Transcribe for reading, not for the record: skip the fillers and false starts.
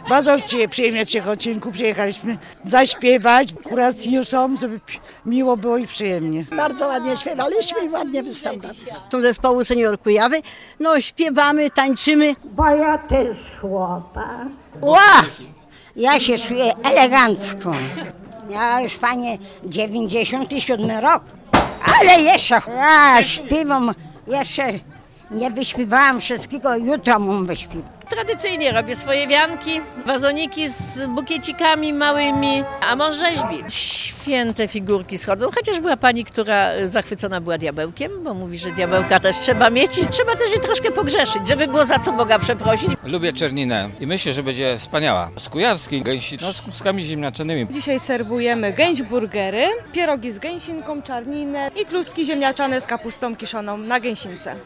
Bardzo przyjemnie w Ciechocinku przyjechaliśmy zaśpiewać, kuracjuszom, żeby miło było i przyjemnie. Bardzo ładnie śpiewaliśmy i ładnie wystąpiliśmy. Są zespołu Senior Kujawy, no śpiewamy, tańczymy. Bo ja też chłopak. Ła! Ja się czuję elegancko. Ja już, panie, 97 rok, ale jeszcze ja śpiewam, jeszcze nie wyśpiewałam wszystkiego, jutro mam wyśpiewać. Tradycyjnie robię swoje wianki, wazoniki z bukiecikami małymi, a mąż rzeźbi. Święte figurki schodzą, chociaż była pani, która zachwycona była diabełkiem, bo mówi, że diabełka też trzeba mieć. Trzeba też je troszkę pogrzeszyć, żeby było za co Boga przeprosić. Lubię czerninę i myślę, że będzie wspaniała. Z kujawskiej gęsi, z kłuskami ziemniaczanymi. Dzisiaj serwujemy gęś burgery, pierogi z gęsinką, czarninę i kluski ziemniaczane z kapustą kiszoną na gęsince.